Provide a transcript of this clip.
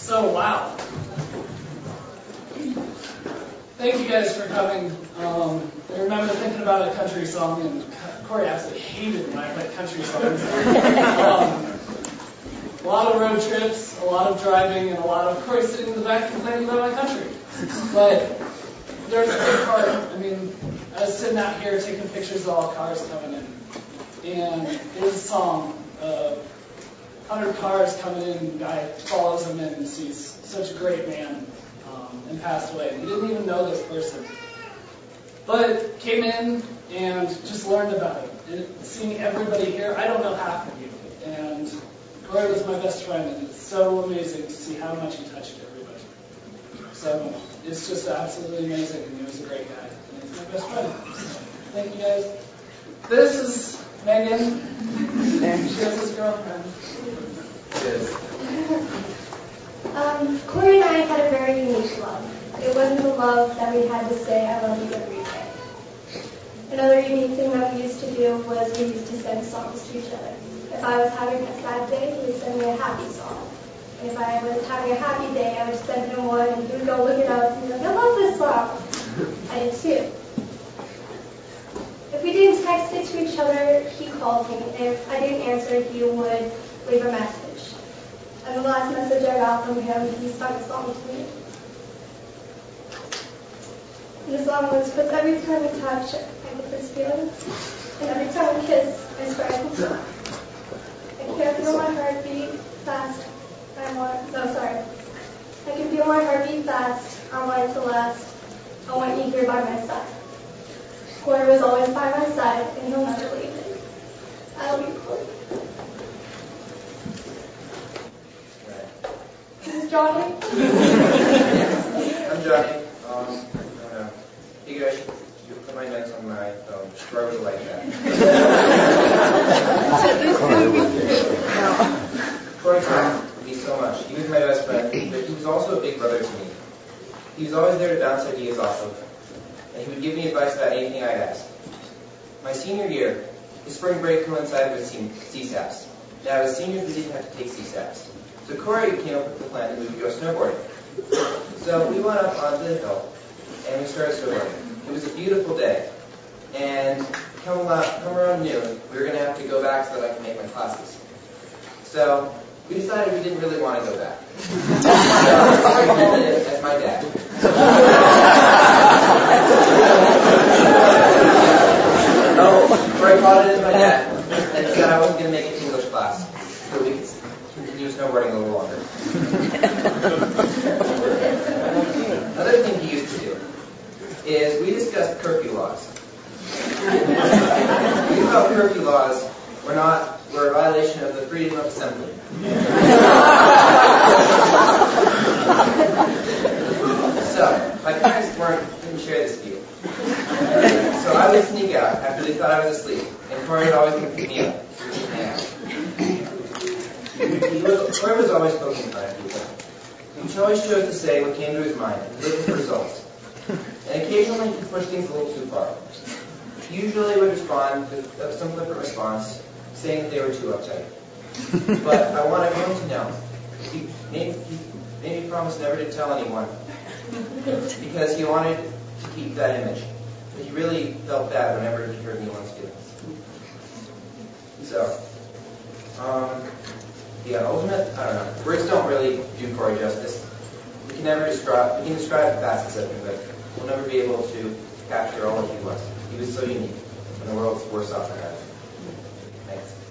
So, wow. Thank you guys for coming. I remember thinking about a country song, and Corey absolutely hated when I played country songs. A lot of road trips, a lot of driving, and a lot of Corey sitting in the back complaining about my country. But there's a big part. I mean, I was sitting out here taking pictures of all cars coming in, and there's a song. 100 cars coming in, the guy follows him in and sees such a great man and passed away. He didn't even know this person. But came in and just learned about it. And seeing everybody here, I don't know half of you. And Corey was my best friend, and it's so amazing to see how much he touched everybody. So it's just absolutely amazing, and he was a great guy. And he's my best friend. So, thank you guys. This is Megan. She has his girlfriend. Corey and I had a very unique love. It wasn't the love that we had to say, I love you every day. Another unique thing that we used to do was we used to send songs to each other. If I was having a sad day, he would send me a happy song. And if I was having a happy day, I would send him one, and he would go look it up and be like, I love this song. I did too. If we didn't text it to each other, he called me. If I didn't answer, he would leave a message. And the last message I got from him, he sung a song to me. And the song was, because every time we touch, I get this feeling. And every time we kiss, I swear I can feel. I can't feel my heartbeat fast. I can feel my heartbeat fast. I want it to last. I want you here by my side. Corey was always by my side, and he'll never leave me. I love you, Corey. This is Johnny. I'm Johnny. You guys should put my notes on my phone. Struggle like that. Corey taught me so much. He was my best friend, but he was also a big brother to me. He was always there to bounce ideas off of, and he would give me advice about anything I'd ask. My senior year, the spring break coincided with CSAPs. Now, as seniors, we didn't have to take CSAPs. So Corey came up with the plan that we would go snowboarding. So we went up onto the hill, and we started snowboarding. It was a beautiful day. And come around noon, we were going to have to go back so that I could make my classes. So we decided we didn't really want to go back. So Corey called in as my dad. Corey called in as my dad and said I wasn't going to make it to English class, so we could continue snowboarding a little longer. Another thing he used to do is we discussed curfew laws. We thought curfew laws were a violation of the freedom of assembly. So my parents didn't share this view. So I would sneak out after they thought I was asleep, and Corey would always pick me up. Corey was always poking fun at people. He always chose to say what came to his mind, looking for results. And occasionally he pushed things a little too far. He usually would respond with some flippant response, saying that they were too uptight. But I want everyone to know, he made me promise never to tell anyone, because he wanted to keep that image. But he really felt bad whenever he hurt anyone's feelings. So, ultimate, I don't know. Words don't really do Corey justice. We can describe the facets of him, but we'll never be able to capture all that he was. He was so unique, and the world's worse off than that.